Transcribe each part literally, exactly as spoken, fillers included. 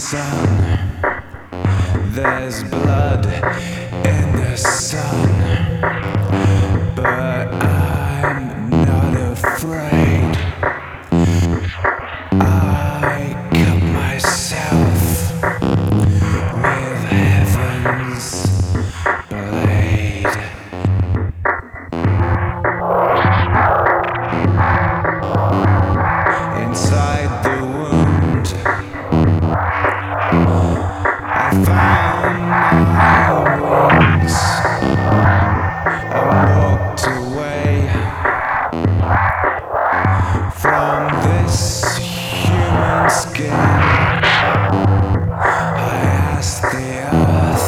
sun. There's blood in the sun, but I'm not afraid. I cut myself with heaven's blade. Inside the wound, I found my wings. I walked away from this human skin. I asked the earth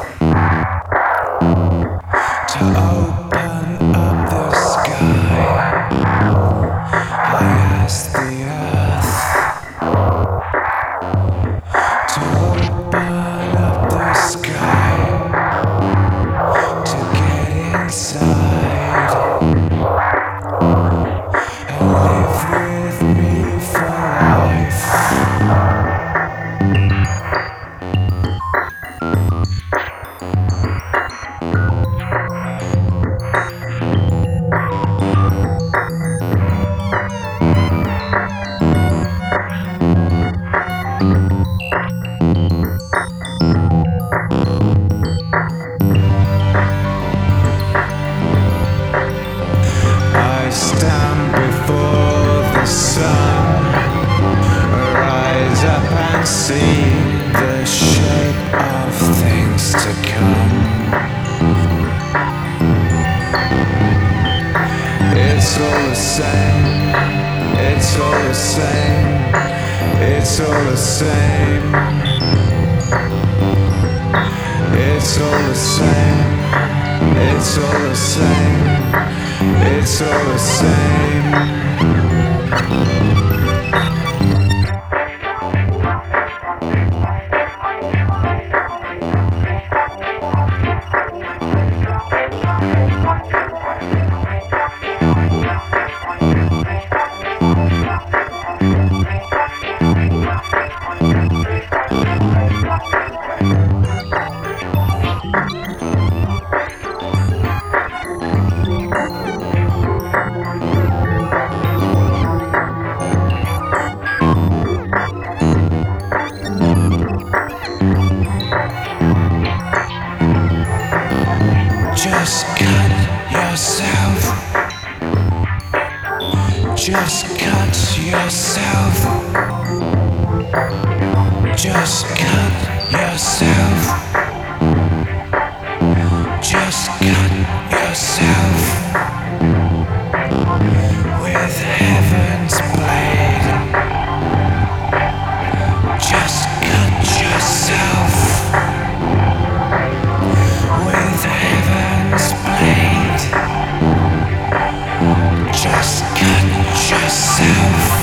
to open up the sky. I asked the earth to open up the sky, to get inside and live with me for life. I stand before the sun, rise up and see the shape of things to come. It's all the same, it's all the same, it's all the same. It's all the same, it's all the same, it's all the same. Just cut yourself. Just cut yourself. Just cut yourself. Just cut yourself with heaven's blade. Just cut yourself with heaven's blade. Just cut yourself.